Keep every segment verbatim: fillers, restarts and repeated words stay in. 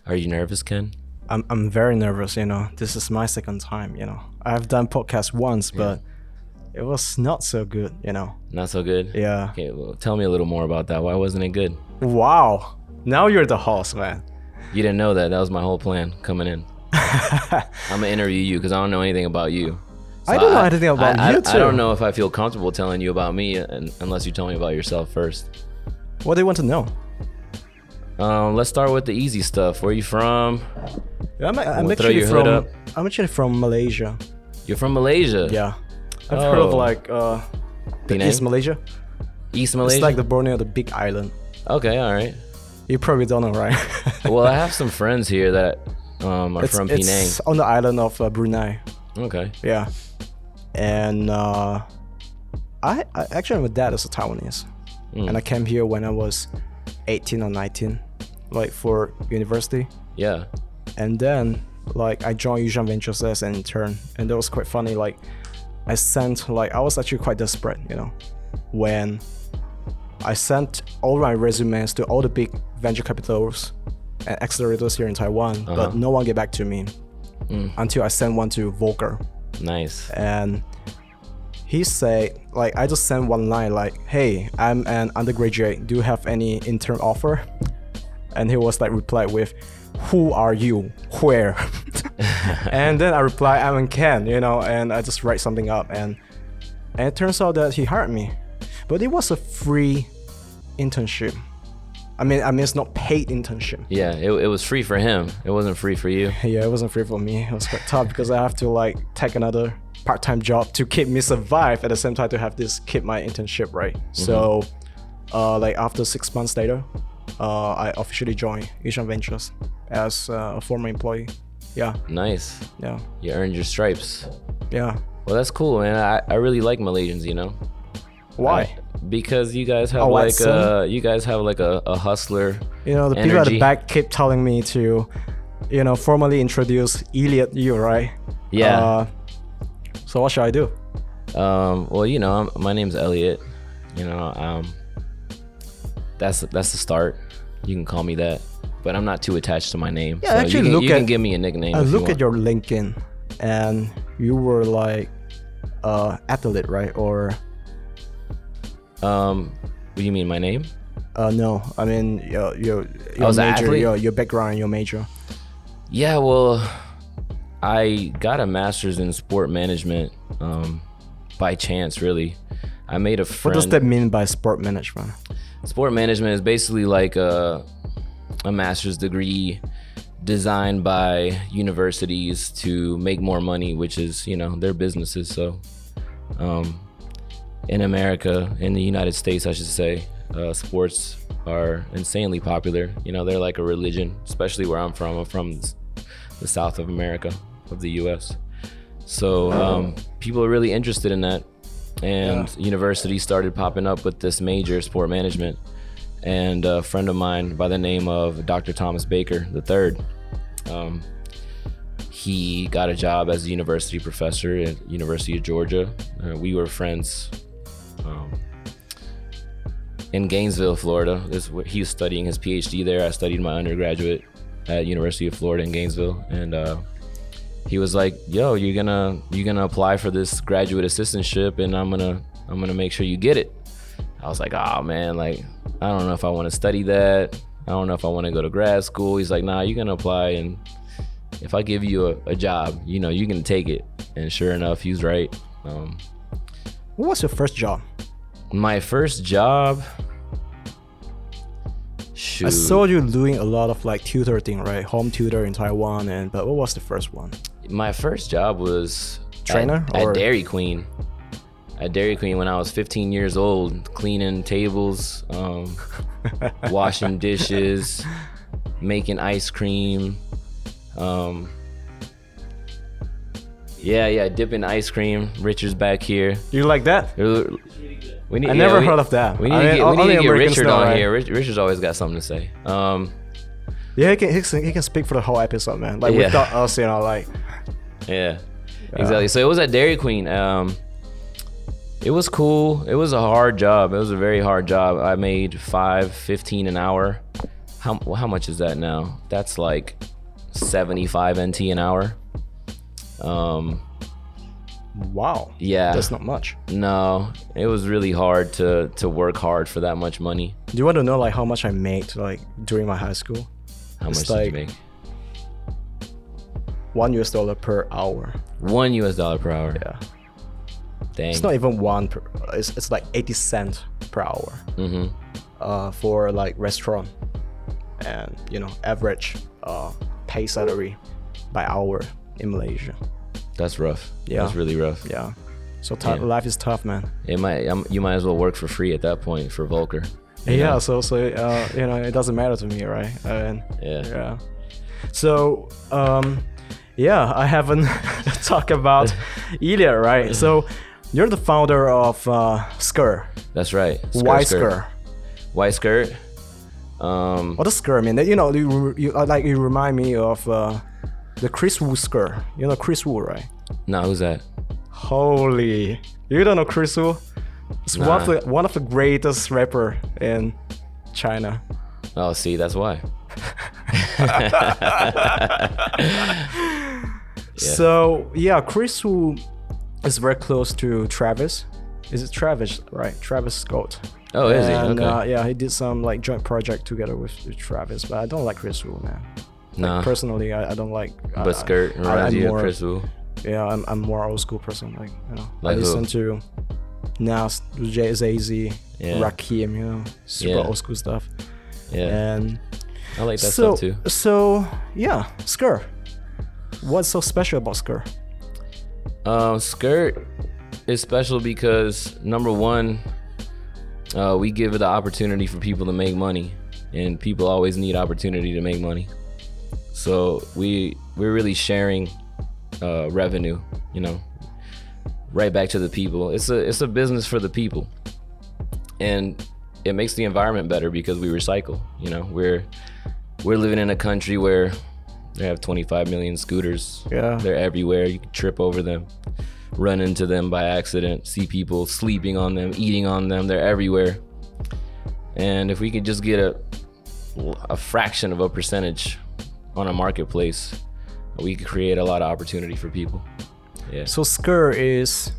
Are you nervous, Ken? I'm I'm very nervous, you know. This is my second time, you know. I've done podcast once, but it was not so good, you know. Not so good? Yeah. Okay, well, tell me a little more about that. Why wasn't it good? Wow. Now you're the host, man. You didn't know that. That was my whole plan coming in. I'm gonna interview you because I don't know anything about you. So I don't know anything about I, you I, too. I don't know if I feel comfortable telling you about me and, unless you tell me about yourself first. What do you want to know? Um, let's start with the easy stuff. Where you from? Yeah, I'm, I'm We'll throw actually your hood from up. I'm actually from Malaysia. You're from Malaysia? Yeah. I've heard of Oh. like uh the Penang? East Malaysia. East Malaysia? It's like the Borneo, the big island. Okay, all right. You probably don't know, right? Well, I have some friends here that um, are it's, from Penang. it's on the island of uh, Brunei. Okay. Yeah. And uh, I, I actually my dad is a Taiwanese, Mm. and I came here when I was eighteen or nineteen, like for university. Yeah. And then like I joined Yushan Ventures as an intern, and that was quite funny. Like I sent like I was actually quite desperate, you know, when I sent all my resumes to all the big venture capitals and accelerators here in Taiwan, Uh-huh. but no one get back to me Mm. until I sent one to Volker. Nice. And he said, like, I just sent one line like, hey, I'm an undergraduate, do you have any intern offer? And he was like replied with, who are you, where? And then I replied, I'm in Ken, you know, and I just write something up, and and it turns out that he hired me, but it was a free internship. I mean, I mean, it's not paid internship. Yeah, it, it was free for him. It wasn't free for you. Yeah, it wasn't free for me. It was quite tough because I have to like take another part-time job to keep me survive, at the same time to have this keep my internship, right? Mm-hmm. So uh, like after six months later, uh, I officially joined Yushan Ventures as uh, a former employee. Yeah, Nice. yeah, You earned your stripes. yeah. Well, that's cool, man. I, I really like Malaysians, you know? Why? I- because you guys have Oh, like Watson? uh you guys have like a, a hustler. You know, the people at Energy. the back keep telling me to, you know, formally introduce Elliot Yu, right? Yeah. Uh, so what should I do? Um, well, you know, I'm, my name's Elliot. You know, um, that's that's the start. You can call me that, but I'm not too attached to my name. Yeah, so actually you can, look you can at- give me a nickname. I if you look want. at your LinkedIn, and you were like, uh, athlete, right? Or Um, what do you mean, my name? uh, no, I mean your your your I was an major, athlete? your your background, your major. Yeah, well, I got a master's in sport management um, by chance, really. I made a What friend. does that mean by sport management? Sport management is basically like a, a master's degree designed by universities to make more money, which is, you know, their businesses. So um, in America, in the United States, I should say, uh, sports are insanely popular. You know, they're like a religion, especially where I'm from. I'm from the South of America, of the U S. So um, people are really interested in that. And Yeah. universities started popping up with this major, sport management. And a friend of mine by the name of Doctor Thomas Baker the third, um, he got a job as a university professor at University of Georgia. Uh, we were friends um, in Gainesville, Florida. This is where he was studying his PhD there. I studied my undergraduate at University of Florida in Gainesville, and uh, he was like, "Yo, you're gonna you're gonna apply for this graduate assistantship, and I'm gonna I'm gonna make sure you get it." I was like, "Oh man, like I don't know if I want to study that. I don't know if I want to go to grad school." He's like, "Nah, you're gonna apply, and if I give you a, a job, you know, you can take it." And sure enough, he's right. Um, What was your first job? my first job. Shoot. I saw you doing a lot of like tutor thing, right? Home tutor in Taiwan, and but what was the first one? My first job was Trainer at, or- at Dairy Queen. At Dairy Queen when I was fifteen years old, cleaning tables, um, washing dishes, making ice cream. Um, yeah, yeah, dipping ice cream. Richard's back here. You like that? We need, I yeah, never we- heard of that. We need I to mean, get, we need only to get Americans Richard know, on right? here. Rich, Richard's always got something to say. Um, Yeah, he can, he can he can speak for the whole episode, man. Like Yeah. without us, you know, like Yeah, exactly. So it was at Dairy Queen. Um, it was cool. It was a hard job. It was a very hard job. I made five fifteen an hour. how how much is that now? That's like seventy-five N T an hour. Um, Wow. yeah. That's not much. No, it was really hard to to work hard for that much money. Do you want to know like how much I made like during my high school? How It's much did like- you make? One U S dollar per hour. One U S dollar per hour. Yeah. Dang. It's not even one per, it's, it's like eighty cents per hour. Mm-hmm. Uh, for like restaurant and you know average uh pay salary by hour in Malaysia. That's rough. Yeah. That's really rough. Yeah. So t- Yeah. life is tough, man. It might um, you might as well work for free at that point for Volker. you Yeah. know? So so uh, you know it doesn't matter to me, right? And Yeah. yeah. So um, yeah, I haven't talked about Ilya, right? So you're the founder of uh, Skr. That's right. Skirt, Why skirt. Skr? White skirt. Um, What does Skr mean? You know, you, you uh, like you remind me of uh, the Chris Wu Skr. You know Chris Wu, right? nah, who's that? Holy, you don't know Chris Wu? It's one of Nah. the one of the greatest rapper in China. Oh, see, that's why. So yeah, Chris Wu is very close to Travis. Is it Travis, right? Travis Scott. Oh, is he? And, Okay. uh, yeah, he did some like joint project together with, with Travis, but I don't like Chris Wu, man. Like, Nah. personally, I, I don't like. I- But skirt I- reminds I'm you more- of Chris Wu. Yeah, I'm, I'm more old school person. Like, you know, Like I who? listen to Nas, Jay Z, Yeah. Rakim, you know, super Yeah. old school stuff. Yeah, And I like that so, stuff too. so yeah, Skr. What's so special about Skr? Um, skirt is special because number one, uh, we give the opportunity for people to make money, and people always need opportunity to make money. So we we're really sharing uh, revenue, you know, right back to the people. It's a it's a business for the people, and it makes the environment better because we recycle. You know, we're we're living in a country where they have twenty-five million scooters. Yeah. They're everywhere. You can trip over them, run into them by accident, see people sleeping on them, eating on them. They're everywhere. And if we could just get a a fraction of a percentage on a marketplace, we could create a lot of opportunity for people. Yeah. So Skr is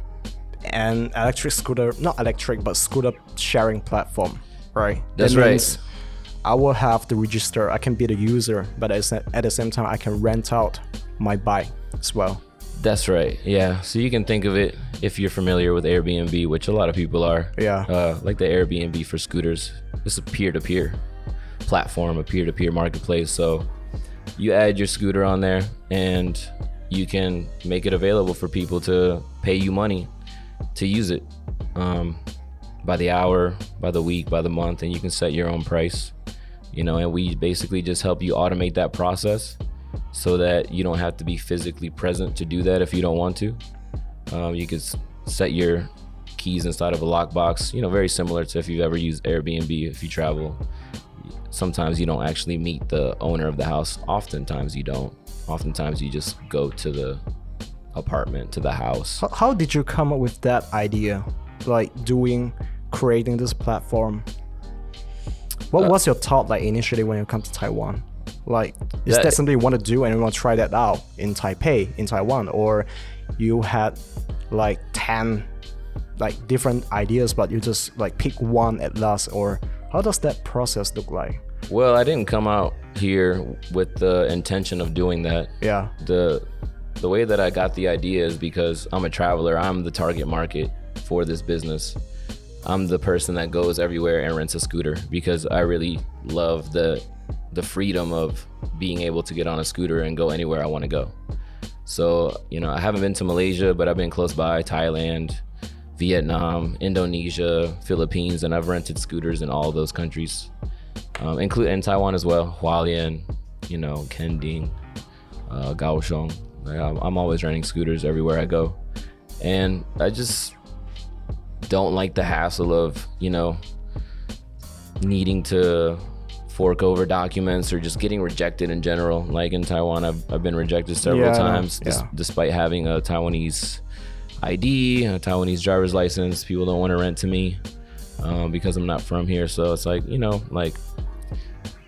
an electric scooter, not electric, but scooter sharing platform, right? That's That right. means I will have to register. I can be the user, but at the- at the same time, I can rent out my bike as well. That's right. Yeah. So you can think of it, if you're familiar with Airbnb, which a lot of people are. Yeah. Uh, like the Airbnb for scooters. It's a peer-to-peer platform, a peer-to-peer marketplace. So you add your scooter on there, and you can make it available for people to pay you money to use it, um, by the hour, by the week, by the month, and you can set your own price. You know, and we basically just help you automate that process, so that you don't have to be physically present to do that if you don't want to. Um, you could s- set your keys inside of a lockbox, you know, very similar to if you've ever used Airbnb. If you travel, sometimes you don't actually meet the owner of the house. Oftentimes you don't. Oftentimes you just go to the apartment, to the house. How, how did you come up with that idea, like doing, creating this platform? What Uh, was your thought like initially when you come to Taiwan? Like, is That- that something you want to do and you want to try that out in Taipei, in Taiwan, or you had like ten like different ideas, but you just like pick one at last, or how does that process look like? Well, I didn't come out here with the intention of doing that. Yeah, the the way that I got the idea is because I'm a traveler. I'm the target market for this business. I'm the person that goes everywhere and rents a scooter because I really love the the freedom of being able to get on a scooter and go anywhere I want to go. So, you know, I haven't been to Malaysia, but I've been close by, Thailand, Vietnam, Indonesia, Philippines, and I've rented scooters in all of those countries, um, including Taiwan as well, Hualien, you know, Kending, uh, Kaohsiung. Like, I'm, I'm always renting scooters everywhere I go. And I just don't like the hassle of, you know, needing to fork over documents or just getting rejected in general. Like in Taiwan, I've, I've been rejected several Yeah, I know. times, dis- Yeah. despite having a Taiwanese I D, a Taiwanese driver's license. People don't want to rent to me um, because I'm not from here. So it's like, you know, like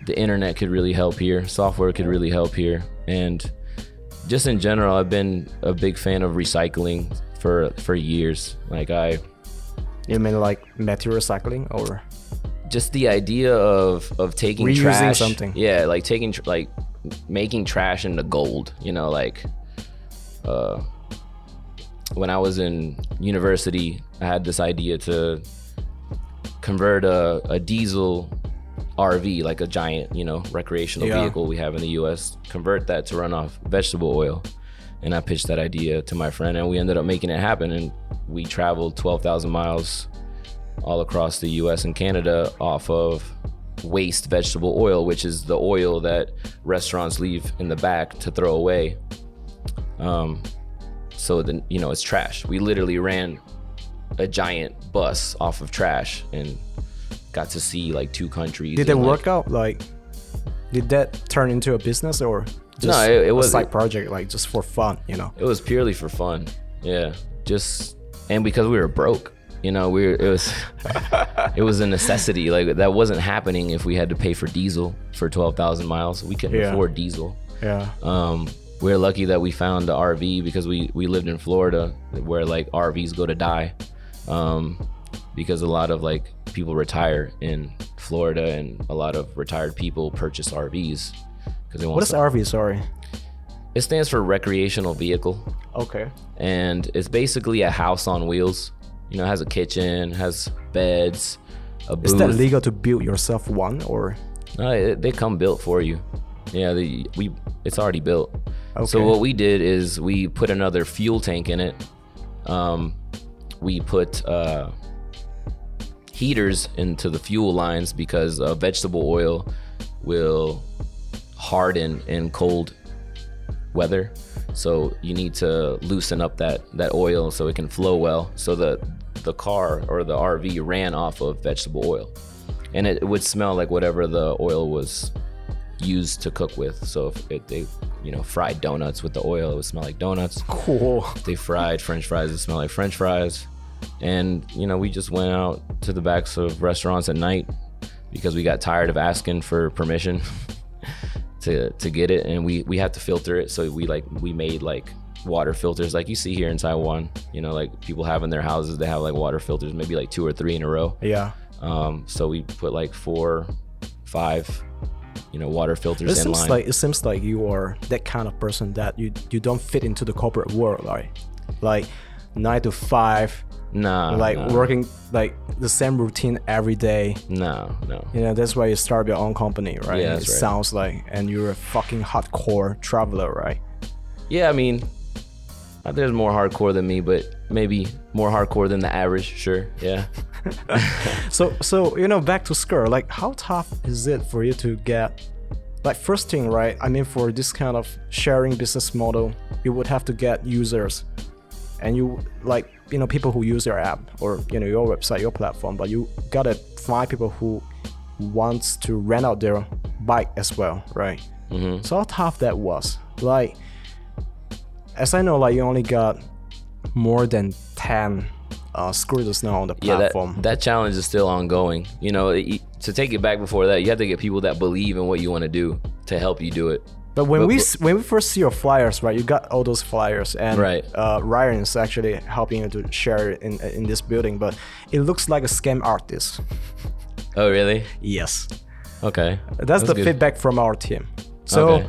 the internet could really help here. Software could really help here. And just in general, I've been a big fan of recycling for for years. Like I, You mean like material recycling or just the idea of of taking reusing trash, something? Yeah, like taking tr- like making trash into gold. You know, like uh, when I was in university, I had this idea to convert a, a diesel R V, like a giant, you know, recreational Yeah. vehicle we have in the U S, convert that to run off vegetable oil. And I pitched that idea to my friend, and we ended up making it happen. And we traveled twelve thousand miles all across the U S and Canada off of waste vegetable oil, which is the oil that restaurants leave in the back to throw away. Um, so then, you know, it's trash. We literally ran a giant bus off of trash and got to see like two countries. Did it and, like, work out? Like, did that turn into a business or just No, it- it a was- side project, like just for fun, you know? It was purely for fun. Yeah, just and because we were broke, you know, we were, it was it was a necessity. Like that wasn't happening if we had to pay for diesel for twelve thousand miles. We couldn't Yeah. afford diesel. Yeah. Um, we're lucky that we found the R V because we we lived in Florida where like R Vs go to die. Um, because a lot of like people retire in Florida, and a lot of retired people purchase R Vs because they want. What is some- R V? Sorry. It stands for recreational vehicle, Okay. and it's basically a house on wheels. You know, it has a kitchen, has beds, a booth. Is that legal to build yourself one or? No, it, they come built for you. Yeah, they, we it's already built. Okay. So what we did is we put another fuel tank in it. Um, we put uh, heaters into the fuel lines because uh, vegetable oil will harden in cold weather. So you need to loosen up that that oil so it can flow well. So the the car or the R V ran off of vegetable oil, and it, it would smell like whatever the oil was used to cook with. So if it, they you know fried donuts with the oil, it would smell like donuts. Cool. If they fried French fries, it would smell like French fries. And you know we just went out to the backs of restaurants at night because we got tired of asking for permission to to get it, and we we had to filter it. So we like we made like water filters like you see here in Taiwan. You know, like people have in their houses, they have like water filters, maybe like two or three in a row. Yeah. Um, so we put like four, five, you know, water filters It in seems line. like it seems like you are that kind of person that you you don't fit into the corporate world, right? Like nine to five, nah, like nah, working like the same routine every day. No, no. You know, that's why you start your own company, right? Yeah, it that's right. sounds like, and you're a fucking hardcore traveler, right? Yeah, I mean, uh, there's more hardcore than me, but maybe more hardcore than the average. Sure, yeah. So, so you know, back to Skur, like, how tough is it for you to get, like, first thing, right? I mean, for this kind of sharing business model, you would have to get users, and you like, you know, people who use your app or you know your website, your platform, but you gotta find people who wants to rent out their bike as well, right? Mm-hmm. So how tough that was. Like, as I know, like you only got more than ten uh, scooters now on the Yeah, platform. that, that challenge is still ongoing. You know, it, to take it back before that, you have to get people that believe in what you want to do to help you do it. But when But- we but- s when we first see your flyers, right? You got all those flyers, and Right. uh, Ryan is actually helping you to share it in in this building. But it looks like a scam artist. Oh, really? Yes, Okay. that's, the good. feedback from our team. So, Okay.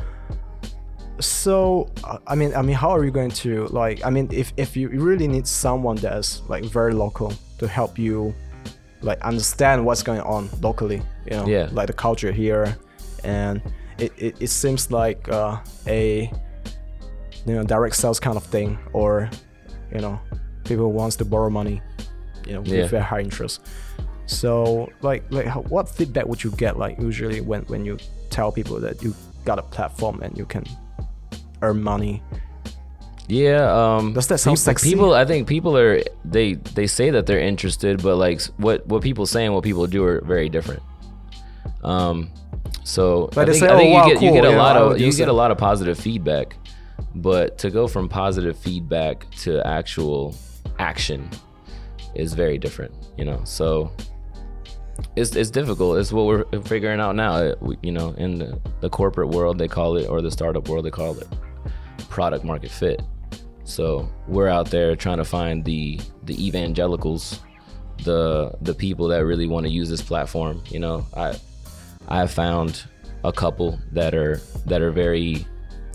so uh, I mean, I mean, how are you going to like? I mean, if if you really need someone that's like very local to help you, like understand what's going on locally, you know, Yeah. like the culture here, and it, it, it seems like uh, a you know direct sales kind of thing, or you know people who wants to borrow money, you know, Yeah. with very high interest. So like like how, what feedback would you get like usually when when you tell people that you got a platform and you can earn money? Yeah. Um, Does that sound people, sexy? People, I think people are they they say that they're interested, but like what what people say and what people do are very different. Um, so But I they think, say, I think "Oh, wow, you get you cool, get a you know, lot I of would you use get it." a lot of positive feedback, but to go from positive feedback to actual action is very different. You know, so It's it's difficult. It's what we're figuring out now. It, we, you know, in the, the corporate world they call it, or the startup world they call it, product market fit. So we're out there trying to find the the evangelicals, the the people that really want to use this platform. You know, I I have found a couple that are that are very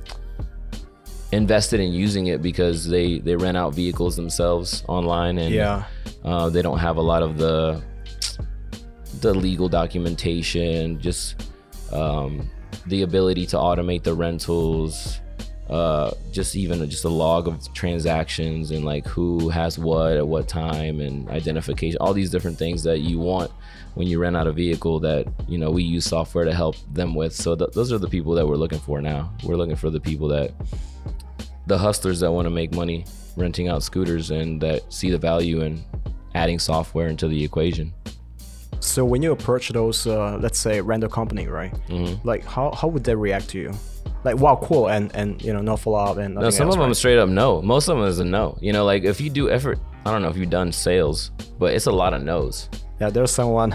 invested in using it because they they rent out vehicles themselves online, and Yeah. uh, they don't have a lot of the the legal documentation, just um, the ability to automate the rentals, uh, just even just a log of transactions and like who has what at what time and identification, all these different things that you want when you rent out a vehicle that, you know, we use software to help them with. So th- those are the people that we're looking for now. We're looking for the people that, the hustlers that want to make money renting out scooters and that see the value in adding software into the equation. So when you approach those, uh, let's say, rental company, right? Mm-hmm. Like, how, how would they react to you? Like, wow, cool, and and you know, no follow up and nothing No, some else, of them right? straight up no. Most of them is a no. You know, like if you do effort, I don't know if you've done sales, but it's a lot of no's. Yeah, there's someone.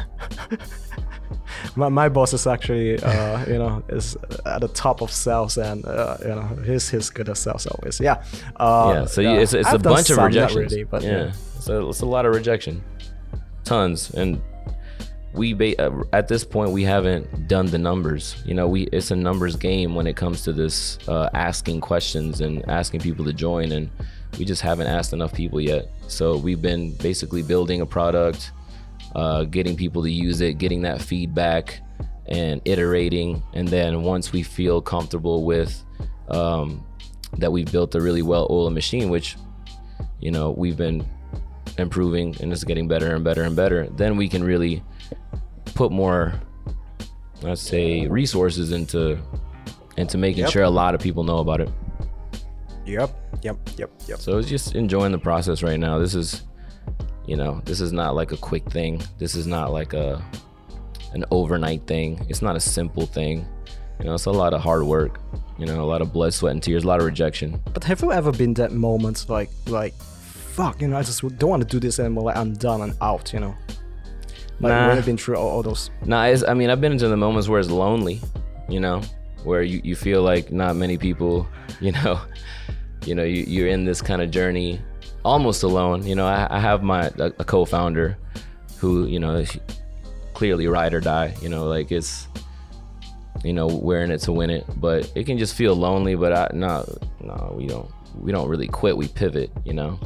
my my boss is actually, uh, you know, is at the top of sales, and uh, you know, he's he's good at sales always. Yeah. Uh, Yeah, so you, it's it's I've a done bunch of some, not rejections. really, but yeah, so it's a lot of rejection, tons, and we ba- uh, at this point we haven't done the numbers. You know, we it's a numbers game when it comes to this uh, asking questions and asking people to join, and we just haven't asked enough people yet. So we've been basically building a product, uh, getting people to use it, getting that feedback, and iterating. And then once we feel comfortable with um, that we've built a really well-oiled machine, which, you know, we've been improving and it's getting better and better and better, then we can really put more, let's say, resources into into making Yep. sure a lot of people know about it. Yep, yep, yep, yep. So it's just enjoying the process right now. This is, you know, this is not like a quick thing. This is not like a an overnight thing. It's not a simple thing. You know, it's a lot of hard work. You know, a lot of blood, sweat, and tears, a lot of rejection. But have you ever been that moment like like, fuck, you know, I just don't want to do this anymore. Like, I'm done and out. You know, like Nah. when you've been through all, all those. Nah, it's, I mean, I've been into the moments where it's lonely, you know, where you, you feel like not many people, you know, you know, you, you're in this kind of journey almost alone. You know, I, I have my a, a co-founder who, you know, is clearly ride or die, you know, like it's, you know, we're in it to win it, but it can just feel lonely. But I, no, no, we don't, we don't really quit. We pivot, you know.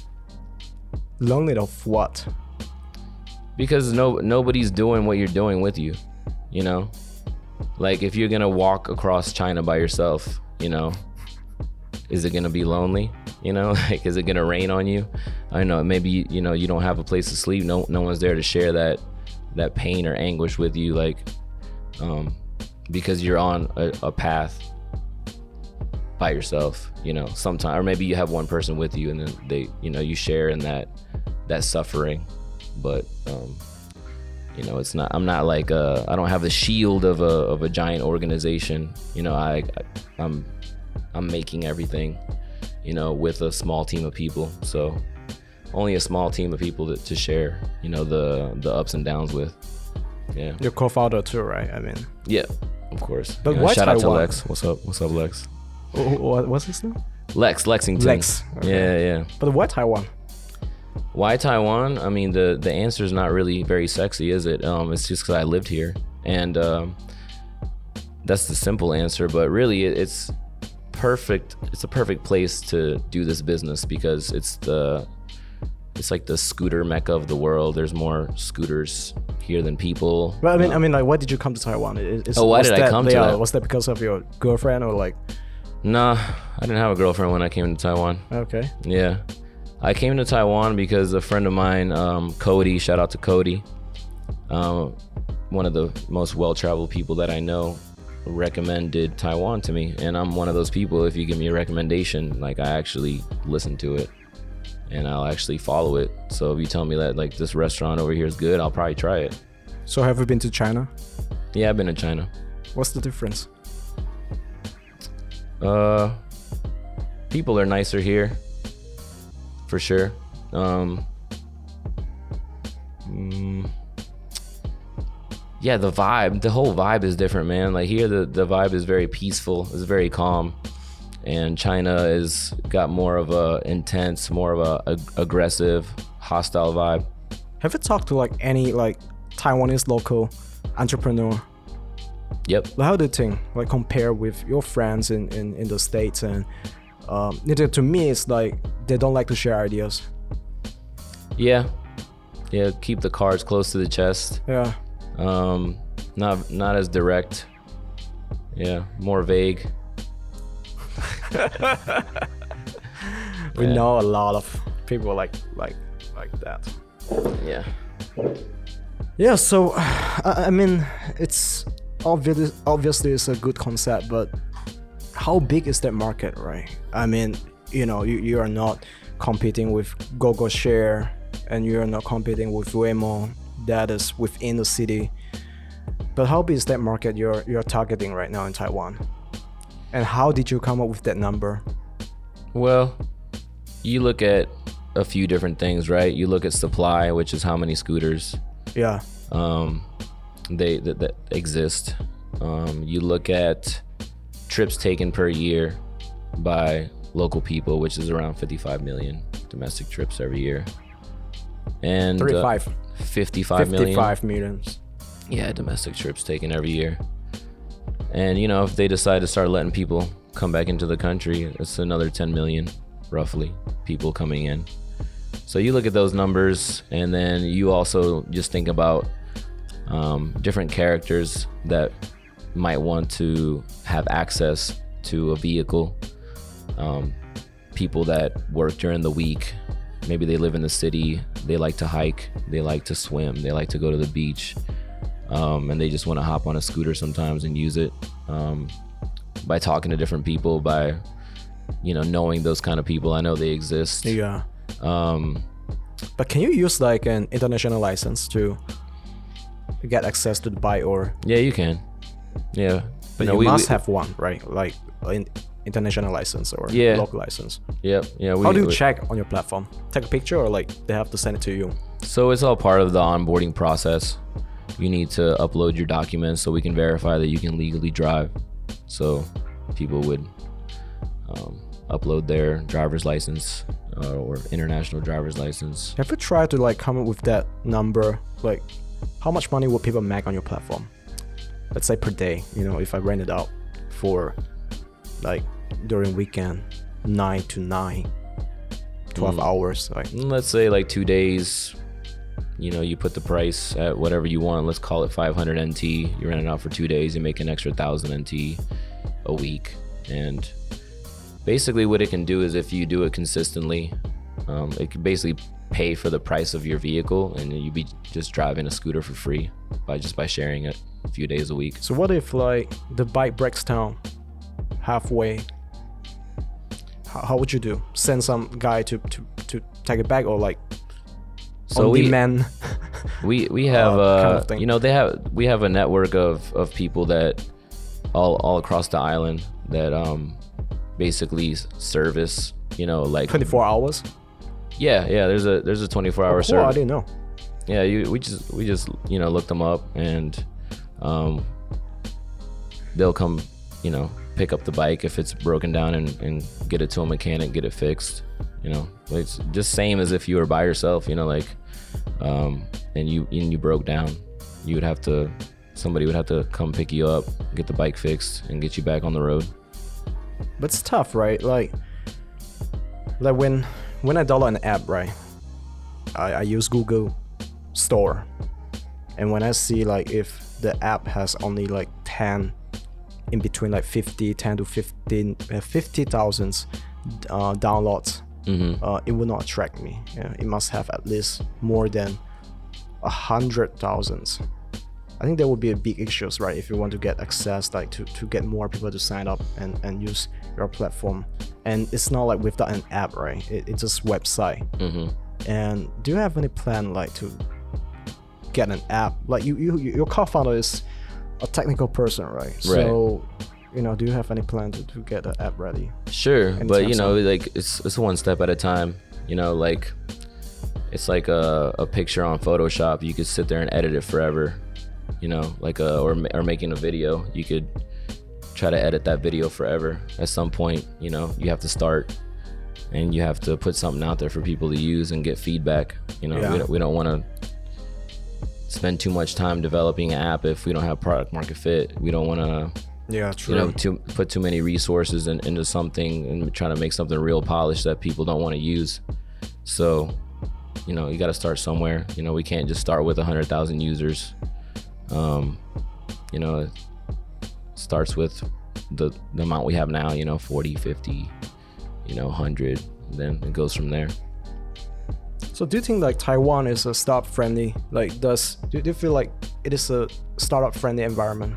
Lonely of what? Because no nobody's doing what you're doing with you, you know. Like if you're gonna walk across China by yourself, you know, is it gonna be lonely? You know, like is it gonna rain on you? I don't know. Maybe you know you don't have a place to sleep. No, no one's there to share that that pain or anguish with you. Like, um, because you're on a, a path by yourself. You know, sometimes, or maybe you have one person with you, and then they, you know, you share in that that suffering. But um, you know, it's not. I'm not like uh, I don't have the shield of a of a giant organization. You know, I, I I'm I'm making everything, you know, with a small team of people. So only a small team of people to, to share, you know, the the ups and downs with. Yeah. Your co-founder too, right? I mean, Yeah, of course. But You know, why shout out to Taiwan? Lex. What's up? What's up, Lex? wh- wh- what's his name? Lex Lexington. Lex. Okay. Yeah, yeah. But why Taiwan? Why Taiwan? I mean, the the answer is not really very sexy, is it? Um, it's just because I lived here, and um, that's the simple answer. But really, it, it's perfect. It's a perfect place to do this business because it's the it's like the scooter mecca of the world. There's more scooters here than people. Well, I mean, Um, I mean, like, why did you come to Taiwan? Is, is- Oh, why was did I that, come to yeah, that? Was that because of your girlfriend or like? Nah, I didn't have a girlfriend when I came to Taiwan. Okay. Yeah, I came to Taiwan because a friend of mine, um, Cody, shout out to Cody, um, one of the most well-traveled people that I know, recommended Taiwan to me. And I'm one of those people, if you give me a recommendation, like I actually listen to it and I'll actually follow it. So if you tell me that like this restaurant over here is good, I'll probably try it. So have you been to China? Yeah, I've been to China. What's the difference? Uh, people are nicer here, for sure. Um, mm, yeah, the vibe, the whole vibe is different, man. Like here, the, the vibe is very peaceful, it's very calm. And China is got more of a intense, more of a, a aggressive, hostile vibe. Have you talked to like any like Taiwanese local entrepreneur? Yep. How do you think, like compare with your friends in, in, in the States? And um, to me, it's like they don't like to share ideas. Yeah. Yeah, keep the cards close to the chest. Yeah. Um, not not as direct. Yeah, more vague. We Yeah. know a lot of people like like like that. Yeah. Yeah, so I, I mean, it's obviously obviously it's a good concept, but how big is that market, right? I mean, you know, you, you are not competing with GoGo Share, and you are not competing with Waymo that is within the city. But how big is that market you're you're targeting right now in Taiwan? And how did you come up with that number? Well, you look at a few different things, right? You look at supply, which is how many scooters Yeah. um, they that, that exist. Um, you look at trips taken per year by local people, which is around fifty-five million domestic trips every year. And thirty-five. Uh, fifty-five million. fifty-five millions. Yeah, domestic trips taken every year. And you know, if they decide to start letting people come back into the country, it's another ten million roughly people coming in. So you look at those numbers, and then you also just think about um, different characters that might want to have access to a vehicle. Um, people that work during the week, maybe they live in the city, they like to hike, they like to swim, they like to go to the beach. Um, and they just want to hop on a scooter sometimes and use it. Um, by talking to different people, by, you know, knowing those kind of people, I know they exist. Yeah. Um, But can you use like an international license to get access to the bike, or? yeah, you can. Yeah. But No, you we- must we- have one, right? Like an international license or Yeah. local license. Yep. Yeah. We, How do you we- check on your platform? Take a picture, or like they have to send it to you? So it's all part of the onboarding process. You need to upload your documents so we can verify that you can legally drive. So people would um, upload their driver's license uh, or international driver's license. Have you tried to like come up with that number? Like, how much money would people make on your platform? Let's say per day. You know, if I rent it out for like during weekend, nine to nine, twelve Mm. hours. Like, Let's say like two days, you know, you put the price at whatever you want. Let's call it five hundred N T. You rent it out for two days, you make an extra one thousand N T a week. And basically what it can do is, if you do it consistently, um, it can basically pay for the price of your vehicle, and you'd be just driving a scooter for free by just by sharing it a few days a week. so what if like the bike breaks down halfway? How, how would you do? Send some guy to to, to take it back, or like So on we, demand? we we have uh, uh, kind of thing. you know, they have we have a network of of people that all all across the island that um basically service, you know, like twenty-four hours? yeah yeah there's a there's a twenty-four hour Oh, cool, I service. didn't know. Yeah, you we just we just you know look them up, and um they'll come, you know, pick up the bike if it's broken down, and, and get it to a mechanic, get it fixed. You know, it's just same as if you were by yourself, you know, like um and you and you broke down, you would have to somebody would have to come pick you up, get the bike fixed, and get you back on the road. But it's tough, right? Like, like when when I download an app, right? I, I use Google Store, and when I see like if the app has only like ten, in between like fifty, ten to fifteen, uh, fifty thousand uh, downloads, Mm-hmm. uh, it will not attract me. Yeah, it must have at least more than a hundred thousands. I think that would be a big issue, right? If you want to get access, like to, to get more people to sign up and, and use your platform. And it's not like without an app, right? It, it's just website. Mm-hmm. And do you have any plan like to get an app? Like you, you your co-founder is a technical person, right? So, you know, do you have any plan to, to get an app ready? Sure, Anytime but you know, soon. like it's it's one step at a time. You know, like it's like a, a picture on Photoshop. You could sit there and edit it forever. you know, like a, or or making a video. You could try to edit that video forever. At some point, you know, you have to start, and you have to put something out there for people to use and get feedback. You know, Yeah. we don't, we don't want to spend too much time developing an app if we don't have product market fit. We don't want to, Yeah, true. you know, to put too many resources in, into something and trying to make something real polished that people don't want to use. So, you know, you got to start somewhere. You know, we can't just start with a hundred thousand users. Um, you know, it starts with the, the amount we have now, you know, forty, fifty, you know, one hundred, then it goes from there. So do you think like Taiwan is a startup friendly? Like, does do you feel like it is a startup friendly environment?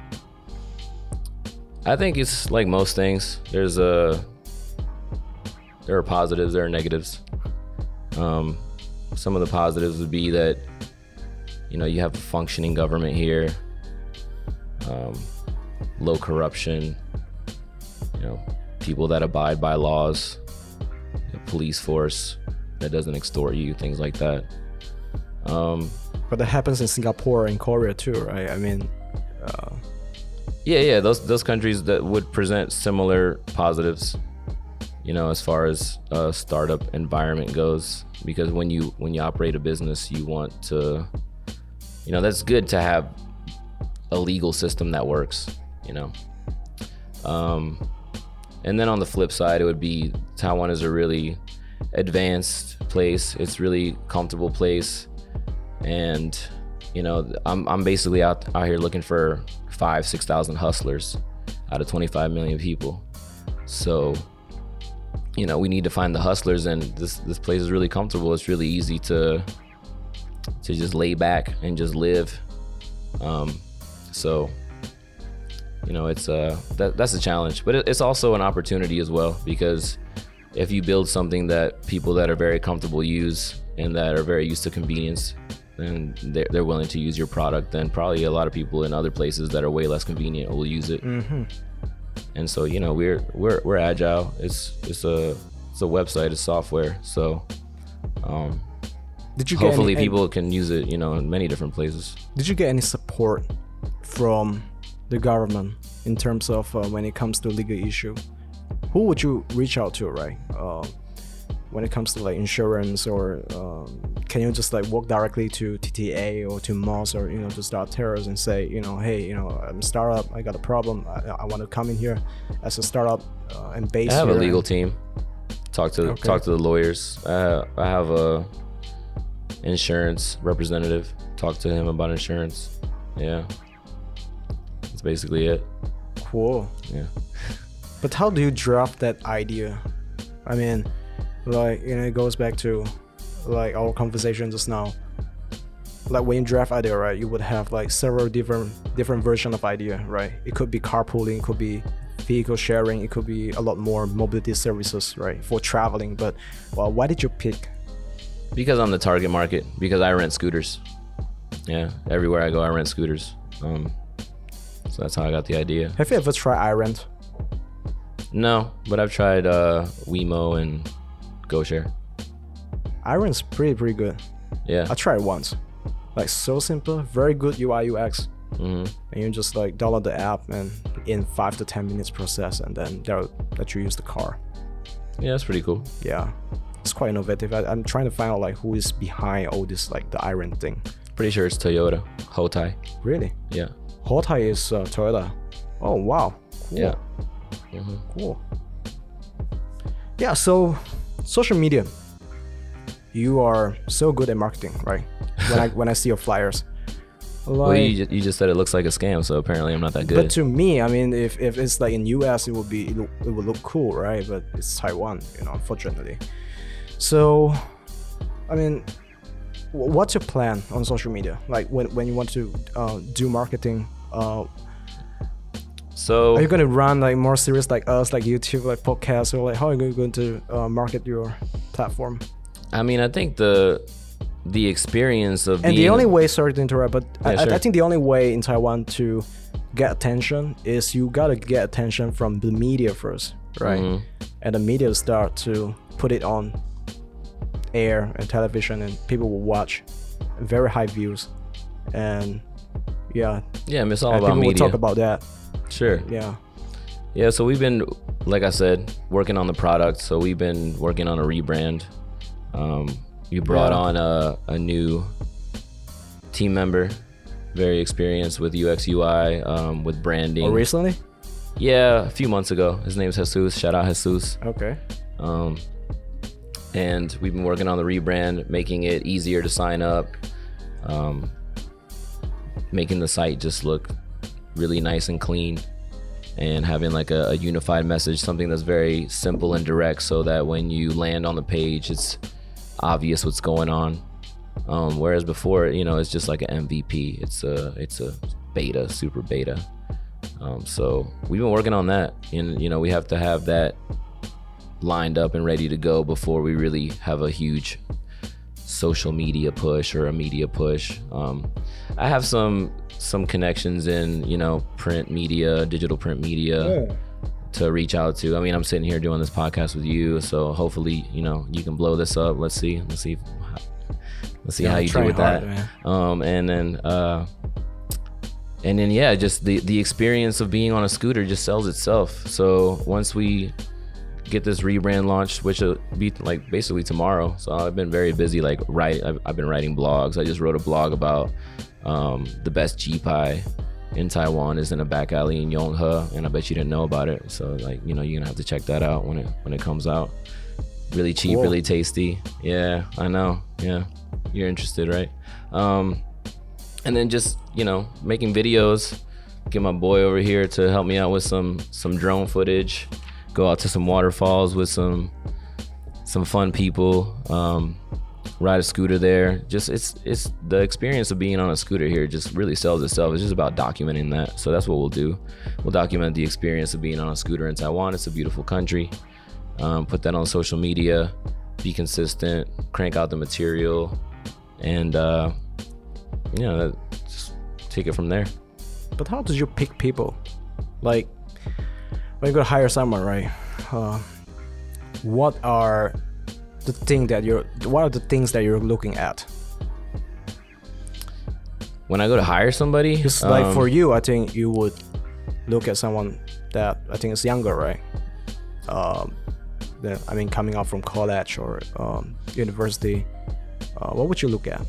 I think it's like most things. There's a there are positives, there are negatives. Um, some of the positives would be that, you know, you have a functioning government here, um, low corruption, you know, people that abide by laws, a police force that doesn't extort you, things like that. Um, But that happens in Singapore and Korea too, right? I mean, uh, yeah, yeah, those those countries that would present similar positives, you know, as far as a startup environment goes, because when you when you operate a business, you want to, you know, that's good to have a legal system that works, you know. Um, and then on the flip side, it would be Taiwan is a really advanced place. It's really comfortable place, and you know, I'm I'm basically out out here looking for five, six thousand hustlers out of twenty-five million people. So, you know, we need to find the hustlers, and this this place is really comfortable. It's really easy to to just lay back and just live. Um, so, you know, it's uh that that's a challenge, but it, it's also an opportunity as well, because if you build something that people that are very comfortable use and that are very used to convenience, then they're, they're willing to use your product, then probably a lot of people in other places that are way less convenient will use it. mm-hmm. And so, you know, we're we're we're agile. It's it's a it's a website, it's software. So um, Did you get hopefully any, people can use it, you know, in many different places. Did you get any support from the government in terms of uh, when it comes to legal issue? Who would you reach out to, right? Uh, when it comes to like insurance, or um, can you just like walk directly to T T A or to M O S, or you know, to start terrors and say, you know, hey, you know, I'm a startup, I got a problem, I, I want to come in here as a startup uh, and base. I have a here legal and- team. Talk to Okay. talk to the lawyers. I, I have a insurance representative. Talk to him about insurance. Yeah, that's basically it. Cool. Yeah. But how do you draft that idea? I mean, like, you know, it goes back to like our conversation just now. Like when you draft idea, right, you would have like several different different version of idea, right? It could be carpooling, it could be vehicle sharing, it could be a lot more mobility services, right, for traveling. But well, why did you pick? Because I'm the target market. Because I rent scooters. Yeah, everywhere I go, I rent scooters. Um, so that's how I got the idea. Have you ever tried iRent? No, but I've tried uh, Wemo and GoShare. iRent's pretty pretty good. Yeah. I tried it once. Like so simple, very good U I U X. Mm-hmm. And you just like download the app, and in five to ten minutes process, and then they'll let you use the car. Yeah, that's pretty cool. Yeah, it's quite innovative. I, I'm trying to find out like who is behind all this, like the iRent thing. Pretty sure it's Toyota, Hotai. Really? Yeah. Hotai is uh, Toyota. Oh wow. Cool. Yeah. Mm-hmm. Cool. Yeah. So, social media. You are so good at marketing, right? When I when I see your flyers. Like, Well, you just, you just said it looks like a scam, so apparently I'm not that good. but to me, I mean, if, if it's like in U S, it would be it, look, it would look cool, right? But it's Taiwan, you know, unfortunately. So, I mean, wh- what's your plan on social media? Like when, when you want to uh, do marketing, uh, so are you going to run like more serious like us, like YouTube, like podcasts, or like how are you going to uh, market your platform? I mean, I think the the experience of And being the only way, sorry to interrupt, but I, Yeah, I- I sure. think the only way in Taiwan to get attention is you gotta get attention from the media first, right? Mhm. And the media start to put it on air and television, and people will watch, very high views, and Yeah. Yeah, I mean, it's all And about people will media. talk about that. Sure. Yeah. Yeah, so we've been, like I said, working on the product. So we've been working on a rebrand. Um, we brought Yeah. on a, a new team member, very experienced with U X U I, um, with branding. Oh, recently? Yeah, a few months ago. His name's Jesus. Shout out Jesus. Okay. Um, and we've been working on the rebrand, making it easier to sign up, um, making the site just look really nice and clean, and having like a, a unified message, something that's very simple and direct, so that when you land on the page, it's obvious what's going on. Um, whereas before, you know, it's just like an M V P. It's a it's a beta, super beta. Um, so we've been working on that, and you know, we have to have that lined up and ready to go before we really have a huge social media push or a media push. Um, I have some some connections in, you know, print media, digital print media, yeah, to reach out to. I mean, I'm sitting here doing this podcast with you, so hopefully, you know, you can blow this up. Let's see, let's see, let's see yeah, how you do with hard, that. Man. Um, and then, uh, and then, yeah, just the the experience of being on a scooter just sells itself. So once we get this rebrand launched, which will be like basically tomorrow. So I've been very busy, like write. I've, I've been writing blogs. I just wrote a blog about um, the best G-Pie in Taiwan is in a back alley in Yonghe, and I bet you didn't know about it. So like, you know, you're gonna have to check that out when it when it comes out. Really cheap, Whoa. really tasty. Yeah, I know. Yeah, you're interested, right? Um, and then just, you know, making videos. Get my boy over here to help me out with some some drone footage. Go out to some waterfalls with some some fun people, um, ride a scooter there. Just it's it's the experience of being on a scooter here just really sells itself. It's just about documenting that. So that's what we'll do. We'll document the experience of being on a scooter in Taiwan. It's a beautiful country. Um, put that on social media, be consistent, crank out the material, and uh, you know, just take it from there. But how did you pick people? Like, when you go to hire someone, right? Uh, what are the thing that you're? What are the things that you're looking at? When I go to hire somebody, it's um, like for you, I think you would look at someone that I think is younger, right? Um, that, I mean, coming out from college or um, university. Uh, what would you look at?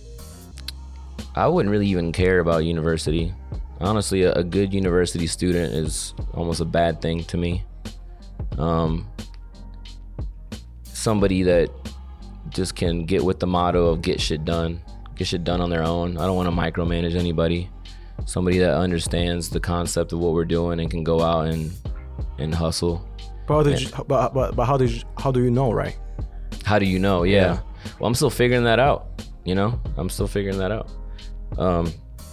I wouldn't really even care about university. Honestly, a, a good university student is almost a bad thing to me. Um, somebody that just can get with the motto of get shit done, get shit done on their own. I don't want to micromanage anybody. Somebody that understands the concept of what we're doing and can go out and and hustle. But how did you, but, but, but how did you, how do you know, right? How do you know? Yeah. yeah. Well, I'm still figuring that out. You know, I'm still figuring that out. Um,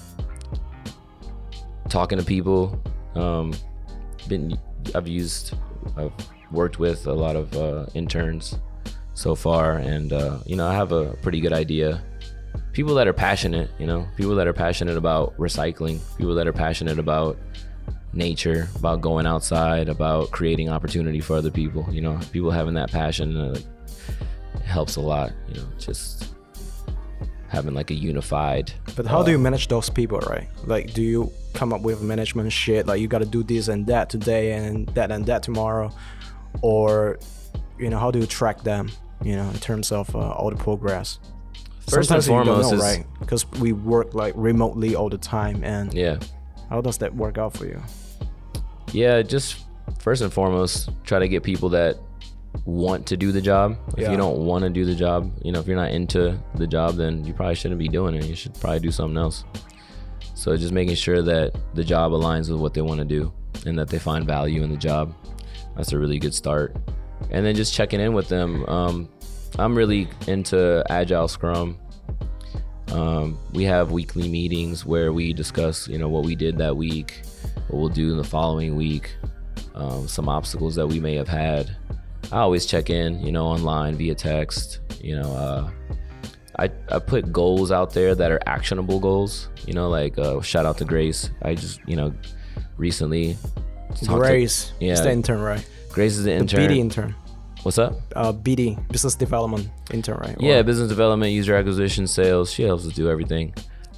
talking to people, um, been I've used, I've worked with a lot of uh, interns so far, and uh, you know, I have a pretty good idea. People that are passionate, you know, people that are passionate about recycling, people that are passionate about nature, about going outside, about creating opportunity for other people. You know, people having that passion uh, helps a lot. You know, just having like a unified. But how uh, do you manage those people, right? Like, do you come up with management shit like you got to do this and that today and that and that tomorrow, or you know, how do you track them? You know, in terms of uh, all the progress. First Sometimes and foremost, you don't know, is, right? Because we work like remotely all the time, and yeah. How does that work out for you? Yeah, just first and foremost, try to get people that want to do the job. If yeah. you don't want to do the job, you know, if you're not into the job, then you probably shouldn't be doing it. You should probably do something else. So just making sure that the job aligns with what they want to do and that they find value in the job. That's a really good start. And then just checking in with them. Um, I'm really into Agile Scrum. Um, we have weekly meetings where we discuss, you know, what we did that week, what we'll do in the following week, um, some obstacles that we may have had. I always check in, you know, online via text. You know, uh, I I put goals out there that are actionable goals. You know, like uh, shout out to Grace. I just, you know, recently. Grace, to, yeah, is the intern, right? Grace is the intern. The B D intern. What's up? Uh, B D, business development intern, right? Yeah, or, business development, user acquisition, sales. She helps us do everything.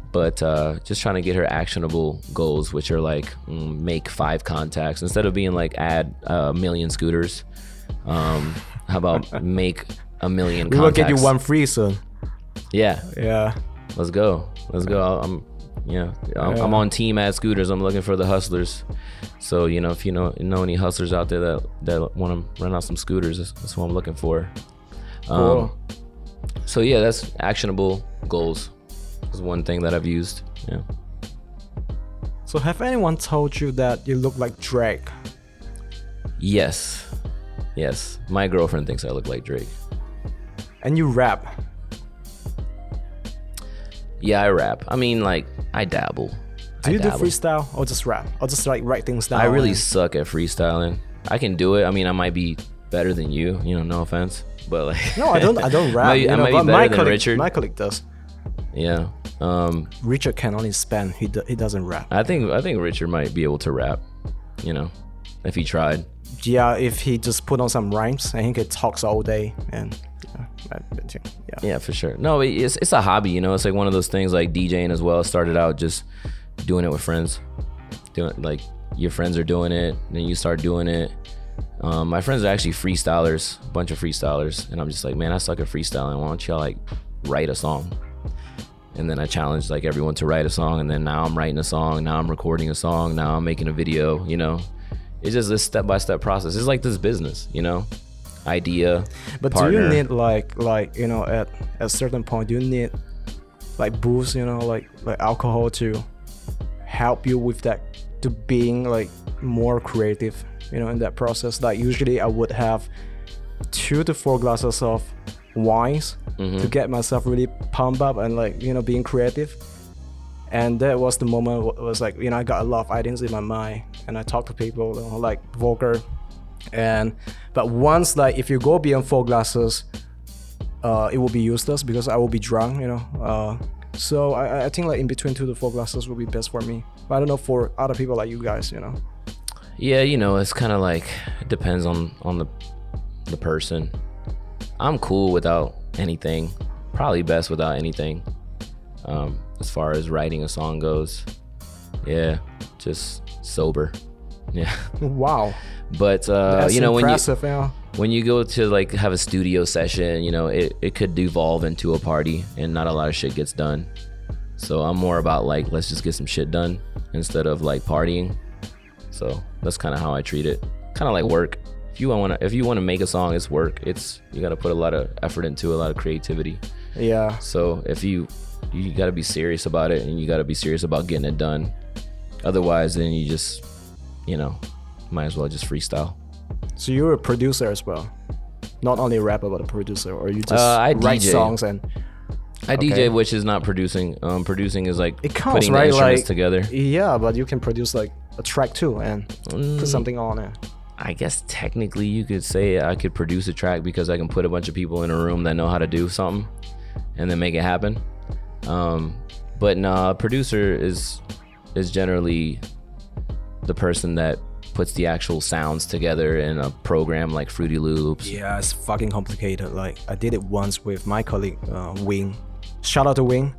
but uh, just trying to get her actionable goals, which are like mm, make five contacts instead of being like add a million scooters. Um, how about make a million We contacts? will get you one free soon. Yeah, Yeah. let's go. Let's go. I'm, yeah, I'm, Yeah. I'm on team Ad Scooters. I'm looking for the hustlers. So you know, if you know know any hustlers out there that that want to run out some scooters, that's, that's what I'm looking for. Um, Cool. So yeah, that's actionable goals. Is one thing that I've used. Yeah. So have anyone told you that you look like Drake? Yes. Yes. My girlfriend thinks I look like Drake. And you rap. Yeah, I rap. I mean, like, I dabble. Do I you dabble. do freestyle or just rap? Or just like write things down? I really and- suck at freestyling. I can do it. I mean, I might be better than you. You know, no offense, but like. No, I don't. I don't rap. I might, you I know, might but be better my than colleague, Richard. My colleague does. Yeah. Um, Richard can only spam. He do, he doesn't rap. I think I think Richard might be able to rap. You know, if he tried. Yeah, if he just put on some rhymes and he could talk all day and yeah, I- but yeah. yeah. Yeah, for sure. No, it's it's a hobby. You know, it's like one of those things like DJing as well. Started out just doing it with friends. Doing like your friends are doing it, then you start doing it. Um, my friends are actually freestylers, a bunch of freestylers, and I'm just like, man, I suck at freestyling. Why don't y'all like write a song? And then I challenged like everyone to write a song, and then now I'm writing a song. Now I'm recording a song. Now I'm making a video. You know, it's just this step by step process. It's like this business, you know, idea. But partner. do you need like like you know at, at a certain point do you need like booze, you know, like like alcohol to help you with that, to being like more creative, you know, in that process? Like usually I would have two to four glasses of wines Mhm. to get myself really pumped up and like, you know, being creative. And that was the moment w- was like, you know, I got a lot of ideas in my mind and I talked to people, you know, like Volker. And but once like if you go beyond four glasses, uh, it will be useless because I will be drunk, you know. Uh, so I, I think like in between two to four glasses will be best for me. But I don't know for other people like you guys, you know. Yeah, you know, it's kind of like it depends on on the the person. I'm cool without anything. Probably best without anything. Um, as far as writing a song goes, yeah, just sober. Yeah, Wow, but uh, that's you know when you impressive, you know. when you go to like have a studio session, you know, it, it could devolve into a party and not a lot of shit gets done. So I'm more about like, let's just get some shit done instead of like partying. So that's kind of how I treat it. Kind of like work. If you want to, if you want to make a song, it's work. It's, you got to put a lot of effort into a lot of creativity. Yeah. So if you, you got to be serious about it and you got to be serious about getting it done. Otherwise, then you just, you know, might as well just freestyle. So you're a producer as well, not only a rapper but a producer, or you just Uh, I write D J. songs and I Okay. D J, which is not producing. Um, producing is like it counts, putting right? the instruments Like together. yeah, but you can produce like a track too and Mm, put something on it. I guess technically you could say I could produce a track because I can put a bunch of people in a room that know how to do something and then make it happen. Um, but nah, a producer is is generally the person that puts the actual sounds together in a program like Fruity Loops. Yeah, it's fucking complicated. Like I did it once with my colleague uh, Wing. Shout out to Wing.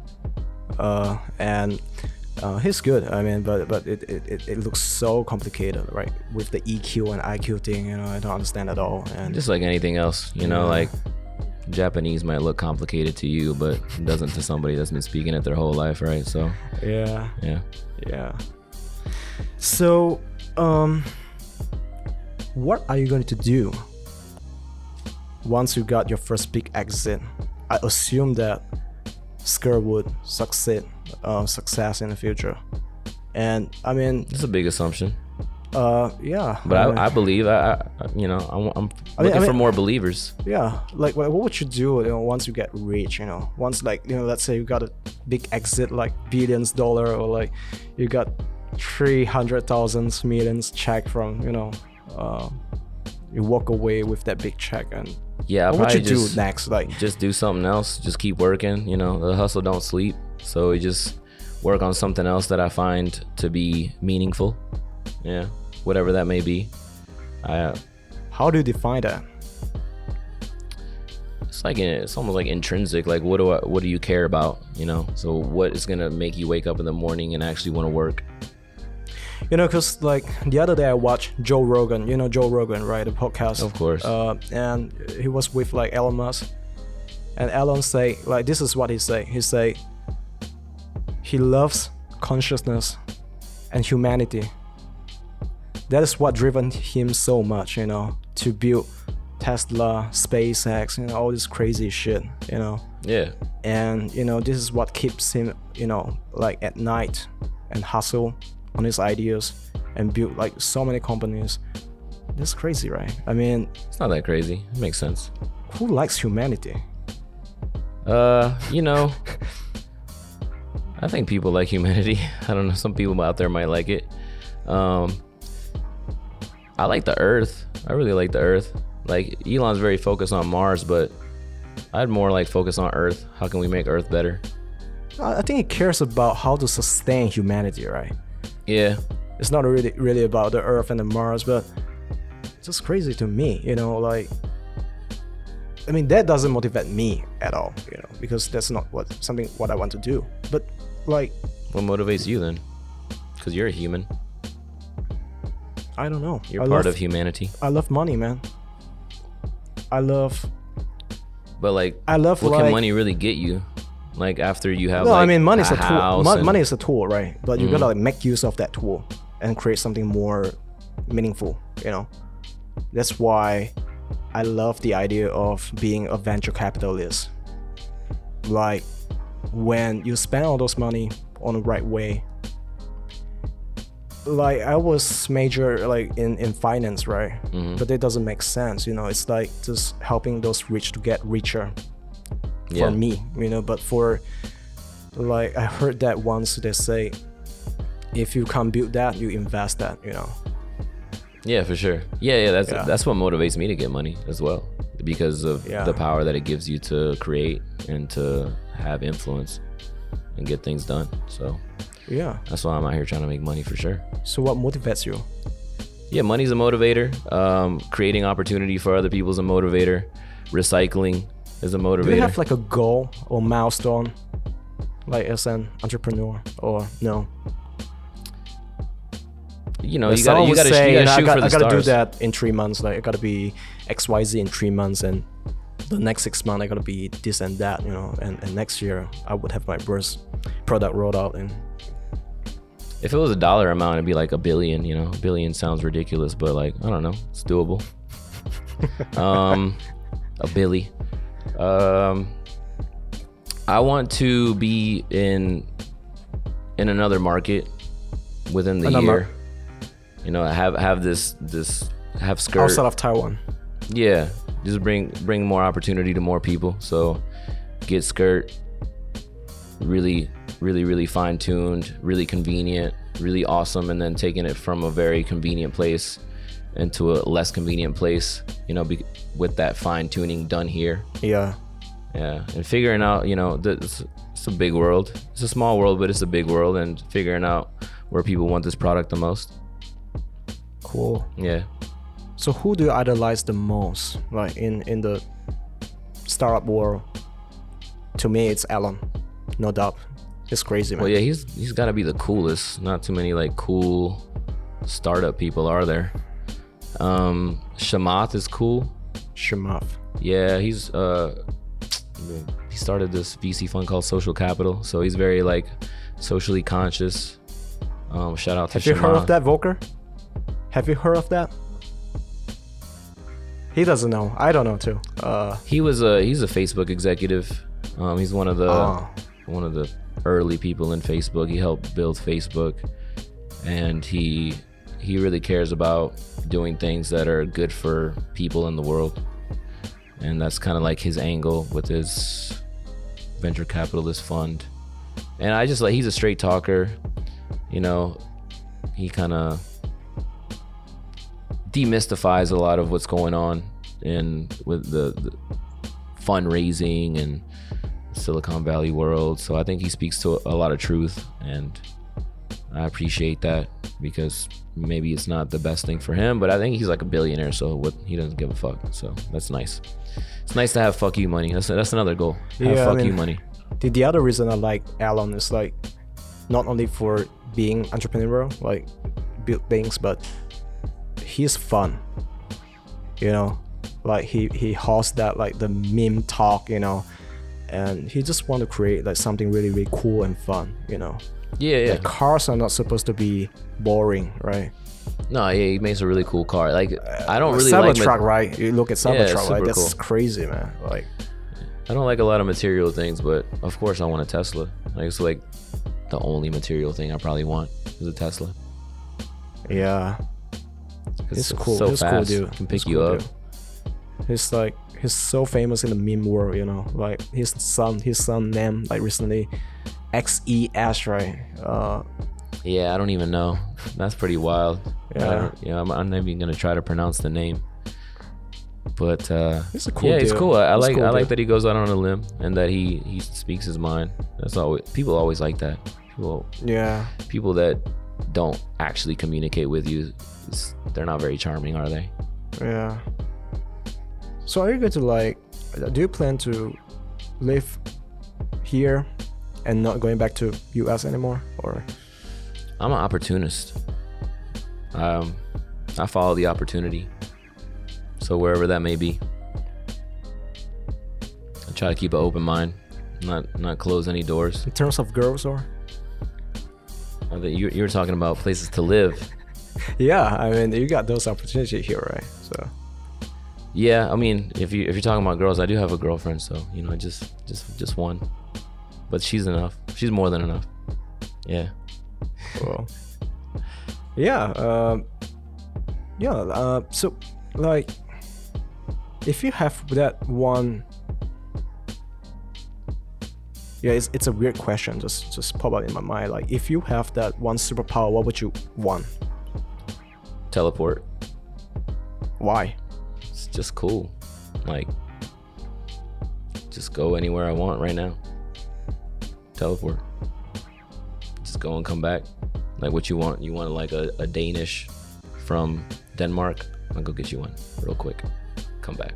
Uh, and uh, he's good. I mean, but but it, it, it, it looks so complicated, right? With the E Q and I Q thing, you know, I don't understand at all. And Just like anything else, you know, Yeah. like Japanese might look complicated to you, but it doesn't to somebody that's been speaking it their whole life, right? So yeah, yeah. yeah. So, um, what are you going to do once you got your first big exit? I assume that Sker would succeed, uh, success in the future. And I mean, It's a big assumption. uh, yeah. But I mean, I, I believe, I, I you know, I'm, I'm I mean- looking I for mean- more believers. yeah, like what, what would you do, you know, once you get rich, you know, once like, you know, let's say you got a big exit, like billions dollar, or like you got three hundred thousand millions check from, you know, uh, you walk away with that big check, and Yeah, I what would probably you just, do next? Like, just do something else. Just keep working. You know, the hustle don't sleep. So we just work on something else that I find to be meaningful. Yeah, whatever that may be. I, uh, how do you define that? it's like it's almost like intrinsic. Like what do I, what do you care about? You know, so what is gonna make you wake up in the morning and actually want to work? You know, because like the other day I watched Joe Rogan. You know Joe Rogan, right? The podcast. Of course. Uh, and he was with like Elon Musk, and Elon say like this is what he say. He say he loves consciousness and humanity. That is what driven him so much, you know, to build Tesla, SpaceX, you know, all this crazy shit, you know. Yeah. And you know, this is what keeps him, you know, like at night and hustle on his ideas and build like so many companies. That's crazy, right? I mean, it's not that crazy. It makes sense. Who likes humanity? Uh, you know, I think people like humanity. I don't know. Some people out there might like it. Um, I like the Earth. I really like the Earth. Like Elon's very focused on Mars, but I'd more like focus on Earth. How can we make Earth better? I think he cares about how to sustain humanity, right? Yeah. It's not really really about the Earth and the Mars, but it's just crazy to me, you know, like I mean that doesn't motivate me at all, you know, because that's not what something what I want to do. But like what motivates you then? Because you're a human. I don't know. You're I part love, of humanity. I love money, man. I love But like I love what like, can money really get you? Like after you have no, like I mean money is a, a tool. house Mon- and- money is a tool, right? But you Mhm. gotta like make use of that tool and create something more meaningful, you know. That's why I love the idea of being a venture capitalist. Like when you spend all those money on the right way. Like I was major like in, in finance, right? Mhm. But it doesn't make sense, you know. It's like just helping those rich to get richer. Yeah. For me, you know, but for like I heard that once they say if you can't build that, you invest that, you know. Yeah, for sure. Yeah, yeah, that's Yeah. that's what motivates me to get money as well, because of Yeah. the power that it gives you to create and to have influence and get things done. So Yeah. that's why I'm out here trying to make money for sure. So what motivates you? Yeah, money's a motivator. Um, creating opportunity for other people is a motivator. Recycling is a motivator. Do you have like a goal or milestone, like as an entrepreneur, or no? you know, Like you gotta someone you would gotta, say, you you gotta know, I shoot got, for the I gotta stars. do that in three months. Like I gotta be X Y Z in three months, and the next six months I gotta be this and that, you know. And, and next year I would have my first product rolled out. And If it was a dollar amount, it'd be like a billion. You know, a billion sounds ridiculous, but like I don't know, it's doable. um, a billy. Um, I want to be in in another market within the Another year. mar- You know, have have this this have skirt. outside of Taiwan. Yeah, just bring bring more opportunity to more people. So get skirt really really really fine tuned, really convenient, really awesome, and then taking it from a very convenient place into a less convenient place, you know, be, with that fine tuning done here. Yeah. Yeah, and figuring out, you know, the, it's, it's a big world. It's a small world, but it's a big world, and figuring out where people want this product the most. Cool. Yeah. So who do you idolize the most, like in in the startup world? To me, it's Elon, no doubt. It's crazy, man. Well, yeah, he's he's got to be the coolest. Not too many like cool startup people are there. Um, Chamath is cool. Chamath. Yeah, he's uh, he started this V C fund called Social Capital, so he's very like socially conscious. Um, shout out to Have you heard of Chamath. that, Volker? Have you heard of that? He doesn't know. I don't know too. Uh, He was a he's a Facebook executive. Um, he's one of the Oh. one of the early people in Facebook. He helped build Facebook, and he he really cares about doing things that are good for people in the world. And that's kind of like his angle with his venture capitalist fund. And I just like he's a straight talker. You know, he kind of demystifies a lot of what's going on in with the, the fundraising and Silicon Valley world. So I think he speaks to a lot of truth, and I appreciate that because maybe it's not the best thing for him, but I think he's like a billionaire, so what, he doesn't give a fuck. So that's nice. It's nice to have fuck you money. That's that's another goal. Have Yeah, I fuck mean- you money. The, the other reason I like Elon is like not only for being entrepreneurial, like build things, but he's fun. You know, like he he hosts that like the meme talk, you know, and he just want to create like something really really cool and fun. You know, Yeah, yeah. like cars are not supposed to be boring, right? No, yeah, he makes a really cool car. Like I don't really Cybertruck, like. ma- right? You look at Cybertruck, Yeah, it's right? super That's cool. crazy, man. Like, I don't like a lot of material things, but of course I want a Tesla. Like it's like the only material thing I probably want is a Tesla. yeah, 'Cause he's it's cool. So he's fast, cool, dude. can pick He's you cool, up. dude. He's like he's so famous in the meme world, you know. Like his son, his son named like recently X E S, right? Uh, Yeah, I don't even know. That's pretty wild. Yeah. I don't- yeah, I'm, I'm not even gonna try to pronounce the name. But uh, He's a cool yeah, it's dude. cool. I, I He's like cool I like dude. that he goes out on a limb and that he he speaks his mind. That's always people always like that. People yeah. people that don't actually communicate with you, it's- they're not very charming, are they? Yeah. So are you going to like? Do you plan to live here and not going back to U S anymore, or? I'm an opportunist. Um, I follow the opportunity. So wherever that may be, I try to keep an open mind, not not close any doors. In terms of girls, or? I think you you were talking about places to live. Yeah, I mean you got those opportunities here, right? So Yeah, I mean, if you if you're talking about girls, I do have a girlfriend, so you know, just just just one, but she's enough. She's more than enough. Yeah. well, yeah, um, yeah. Uh, so like, if you have that one, yeah, it's it's a weird question. Just just pop up in my mind. Like, if you have that one superpower, what would you want? Teleport. Why? It's just cool. Like, just go anywhere I want right now. Teleport. Just go and come back. Like what you want. You want like a, a Danish from Denmark? I'll go get you one real quick. Come back.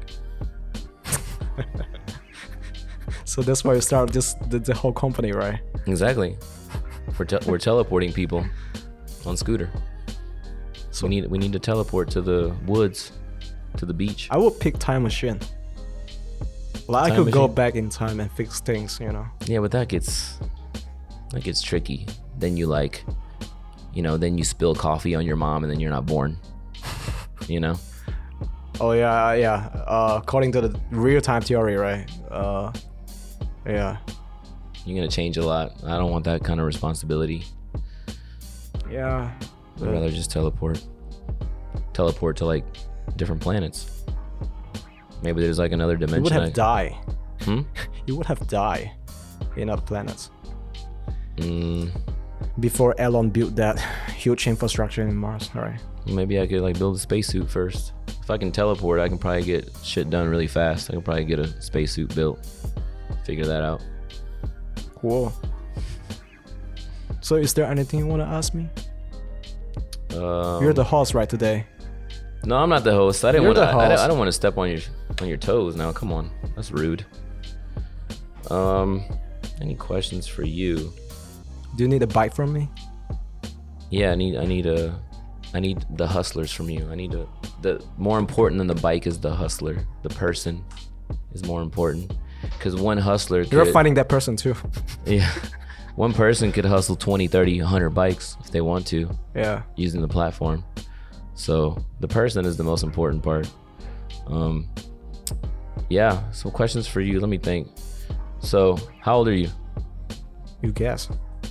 So that's why you start this the, the whole company, right? Exactly. We're te- we're teleporting people on scooter. So we need we need to teleport to the woods, to the beach. I would pick time machine. Like I Time could go machine? back in time and fix things, you know. Yeah, but that gets that gets tricky. Then you like, you know, then you spill coffee on your mom and then you're not born. You know? Oh yeah, yeah. Uh, according to the real-time theory, right? Uh, yeah, You're gonna change a lot. I don't want that kind of responsibility. yeah. I'd rather just teleport. Teleport to like different planets. Maybe there's like another You dimension. would have I- died. Hmm? You would have died in other planets Mm, before Elon built that huge infrastructure in Mars, right? maybe I could like build a spacesuit first. If I can teleport, I can probably get shit done really fast. I can probably get a spacesuit built. Figure that out. Cool. So, is there anything you want to ask me? Um, You're the host, right, today? No, I'm not the host. I didn't You're want to. the I, I, host. I don't want to step on your on your toes. Now, come on, that's rude. Um, any questions for you? Do you need a bite from me? Yeah, I need. I need a. I need the hustlers from you. I need a. The more important than the bike is the hustler. The person is more important. Because one hustler. You're could, finding that person too. Yeah. One person could hustle twenty, thirty, one hundred bikes if they want to, Yeah. using the platform. So the person is the most important part. Um, yeah. So questions for you. Let me think. So how old are you? You guess.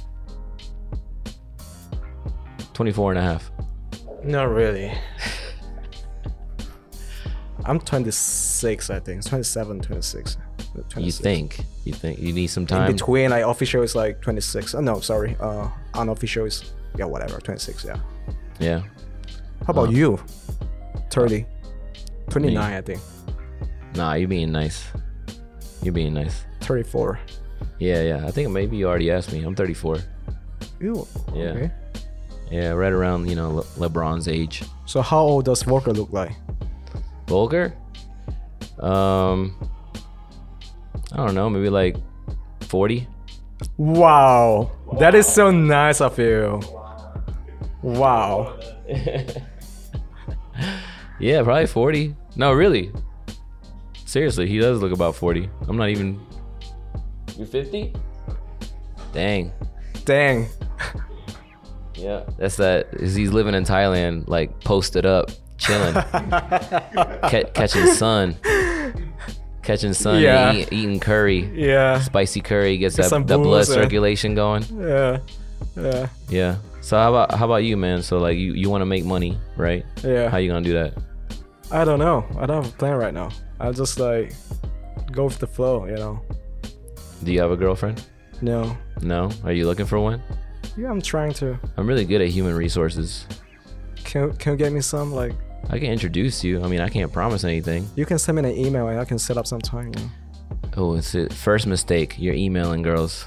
twenty-four and a half. Not really. I'm twenty-six, I think. twenty-seven, twenty-six. You twenty-six. think? You think you need some In time? between, like official is like twenty-six. Oh, no, sorry. Uh, unofficial is yeah, whatever. twenty-six. Yeah. Yeah. How about Uh, you? thirty. twenty-nine, I think. Nah, you're being nice. You're being nice. thirty-four. Yeah, yeah. I think maybe you already asked me. I'm thirty-four. Ew. Yeah. Okay. Yeah, right around, you know, Le- LeBron's age. So how old does Volker look like? Volker? Um, I don't know, maybe like forty. Wow, that is so nice of you. Wow. Yeah, probably forty. No, really. Seriously, he does look about forty. I'm not even. You're fifty? Dang. Dang. Yeah, that's that. Is he's living in Thailand, like posted up, chilling, ca- catching sun, catching sun, Yeah. and eat, eating curry, Yeah. spicy curry gets Get that, some that blood booze, uh, circulation going. Yeah. Yeah. Yeah. So how about how about you, man? So like you you want to make money, right? Yeah. How you gonna do that? I don't know. I don't have a plan right now. I'll just like go with the flow, you know. Do you have a girlfriend? No. No. Are you looking for one? Yeah, I'm trying to. I'm really good at human resources. Can can you get me some? Like, I can introduce you. I mean, I can't promise anything. you can send me an email and I can set up some time. You know? Oh, it's it. First mistake. You're emailing girls.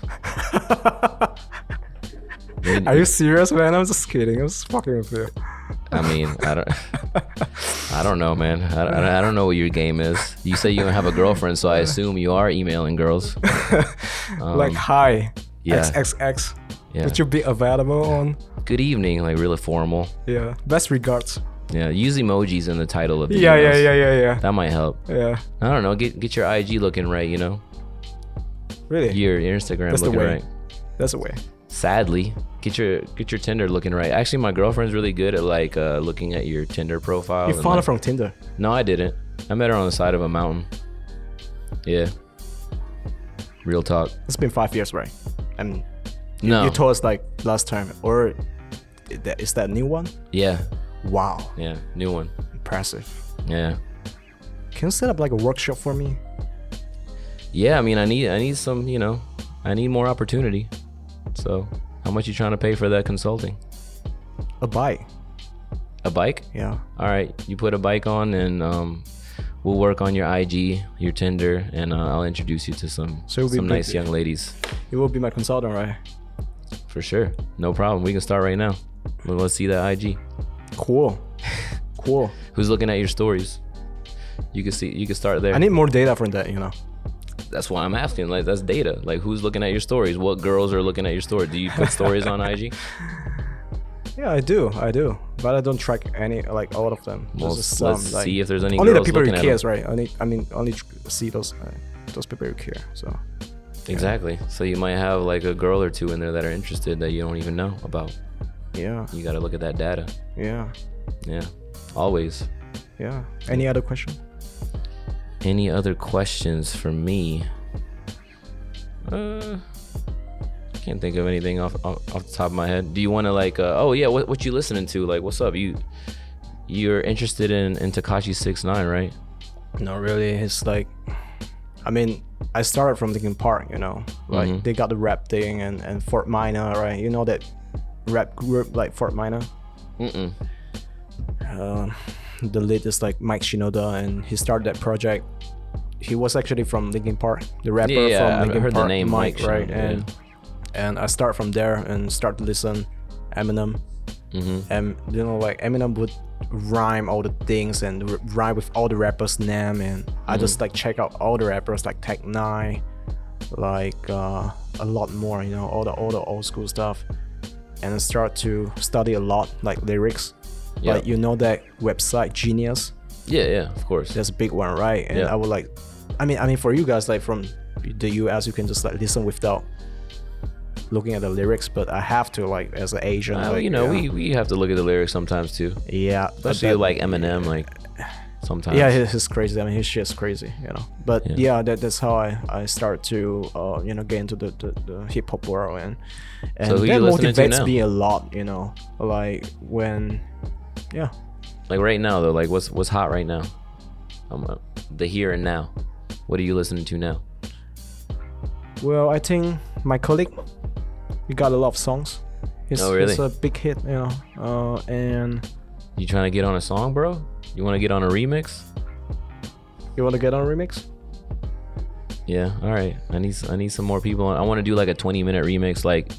Are you serious, man? I'm just kidding. I'm just fucking with you. I mean, I don't, I don't know, man. I, I, I don't know what your game is. You say you don't have a girlfriend, so I assume you are emailing girls. Um, Like, hi, yeah. X X X. Yeah. Would you be available on? Good evening, like really formal. Yeah. Best regards. Yeah, use emojis in the title of the Yeah, yeah, emails. yeah, yeah, yeah. That might help. Yeah. I don't know. Get get your I G looking right. You know, Really? your, your Instagram That's the looking way. right. That's the way. Sadly, get your get your Tinder looking right. Actually, my girlfriend's really good at like uh, looking at your Tinder profile. You and, found like- it from Tinder. No, I didn't. I met her on the side of a mountain. Yeah. Real talk. It's been five years, right? And you, No. you told us like last time, or is that, is that a new one? Yeah. Wow, Yeah. New one. impressive. Yeah. Can you set up like a workshop for me? Yeah. I mean, I need I need some. You know, I need more opportunity. So, how much you trying to pay for that consulting? A bike. A bike? Yeah. All right. You put a bike on, and um, we'll work on your I G, your Tinder, and uh, I'll introduce you to some So it'll be some big- nice young ladies. You will be my consultant, right? For sure. No problem. We can start right now. Well, let's see that I G. Cool. Cool. Who's looking at your stories? You can see. You can start there. I need more data from that, you know. That's why I'm asking. Like, that's data. Like, who's looking at your stories? What girls are looking at your story? Do you put stories on I G? Yeah, I do. I do. But I don't track any, like all of them. Well, There's just some, let's like, see if there's any only the girls people who looking at cares, them. right? Only, I mean, only tr- see those uh, those people who care. So Exactly. So you might have like a girl or two in there that are interested that you don't even know about. yeah, You got to look at that data. yeah, Yeah. Always. yeah. Any other question? Any other questions for me? Uh, can't think of anything off off, off the top of my head. Do you want to like? Uh, oh yeah, what what you listening to? Like, what's up? You you're interested in in Tekashi six nine, right? No, really. It's like, I mean, I started from Linkin Park, you know, like Mhm. they got the rap thing and and Fort Minor, right? You know that rap group like Fort Minor. Mm-mm. Um, the lead is like Mike Shinoda, and he started that project. He was actually from Linkin Park, the rapper Yeah, yeah, from I've Linkin heard the Park, name Mike, Mike right? Shinoda, And and I start from there and start to listen Eminem, Mm-hmm. and you know, like Eminem would rhyme all the things and r- rhyme with all the rappers' name, and I just like check out all the rappers like Tech Nine, like uh, a lot more, you know, all the all the old school stuff, and I start to study a lot like lyrics. Yeah. Like, you know that website Genius? Yeah, yeah, of course. That's a big one, right? And Yeah. I would like, I mean, I mean, for you guys like from the U S, you can just like listen without looking at the lyrics. But I have to, like, as an Asian, Uh, like, you know, yeah. we we have to look at the lyrics sometimes too, yeah, but especially that- like Eminem. Like sometimes. yeah, he- he's crazy. I mean, his shit's crazy, you know. But Yeah. yeah, that, that's how I I start to uh you know get into the the, the hip hop world, and and So who that you listening to motivates now? me a lot, you know. Like when, yeah. Like right now though, like what's what's hot right now? Um, uh, the here and now. What are you listening to now? Well, I think my colleague, he got a lot of songs. It's, Oh, really? it's a big hit, you know. Uh, and You trying to get on a song, bro? You want to get on a remix? you want to get on a remix? Yeah. All right. I need I need some more people. on. I want to do like a twenty minute remix, like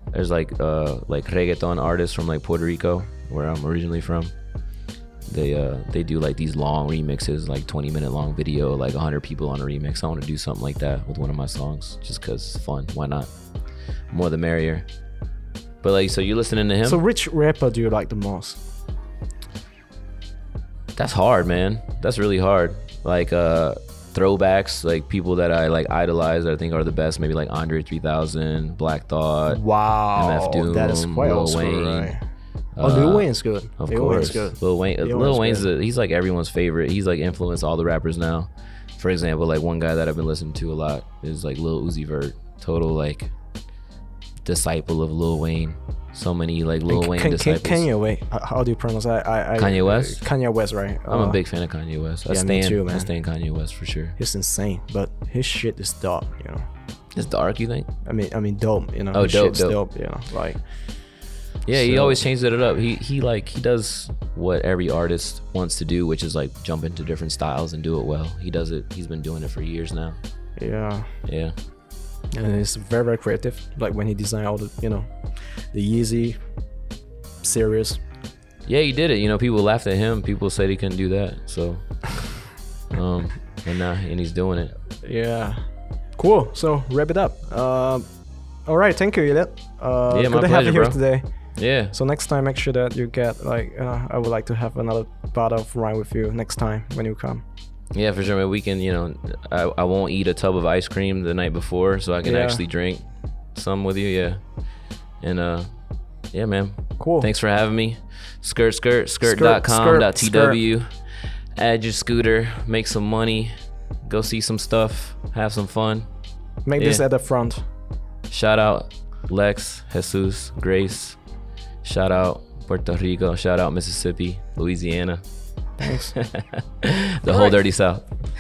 there's like uh like reggaeton artists from like Puerto Rico, where I'm originally from. They uh they do like these long remixes, like twenty minute long video, like one hundred people on a remix. I want to do something like that with one of my songs, just cause it's fun. Why not? More the merrier. But like, so you're listening to him? So which rapper do you like the most? That's hard, man. That's really hard. Like uh throwbacks, like people that I like idolize that I think are the best, maybe like Andre three thousand, Black Thought, Wow, M F Doom, that is quite Lil old school, Wayne. right? Oh, Lil Uh, Wayne's good. Of Lil course, Wayne's good. Lil Wayne. Lil Lil Wayne's Wayne's good. a, he's like everyone's favorite. He's like influenced all the rappers now. For example, like one guy that I've been listening to a lot is like Lil Uzi Vert. Total like disciple of Lil Wayne. So many like Lil And Wayne Can- disciples. Can- Kanye West. How how do you pronounce that? I, I, Kanye West? Kanye West, right? I'm Uh, a big fan of Kanye West. I yeah, me stand, too, man. I stand Kanye West for sure. He's insane, but his shit is dope. You know. It's dark, you think? I mean, I mean, dope. You know. Oh, his dope, shit's dope. You know, like. Yeah, he So- always changes it up. He he like he does what every artist wants to do, which is like jump into different styles and do it well. He does it. He's been doing it for years now. Yeah. Yeah. And it's very very creative. Like when he designed all the, you know, the Yeezy series. Yeah, he did it. You know, people laughed at him. People said he couldn't do that. So, um, and now and he's doing it. Yeah. Cool. So wrap it up. Um, all right. Thank you, Elliot. Uh, Yeah, good my to have you pleasure, here bro. today. Yeah. So next time, make sure that you get like uh, I would like to have another bottle of wine with you next time when you come. Yeah, for sure. Man, we can, you know, I, I won't eat a tub of ice cream the night before, so I can Yeah. actually drink some with you. Yeah. And uh, yeah, man. Cool. Thanks for having me. Skirt, skirt, skirt Skirt, dot com dot skirt, T W. Add your scooter, make some money, go see some stuff, have some fun. Make this Yeah. at the front. Shout out Lex, Jesus, Grace. Shout out Puerto Rico. Shout out Mississippi, Louisiana. Thanks. The All whole right. dirty South.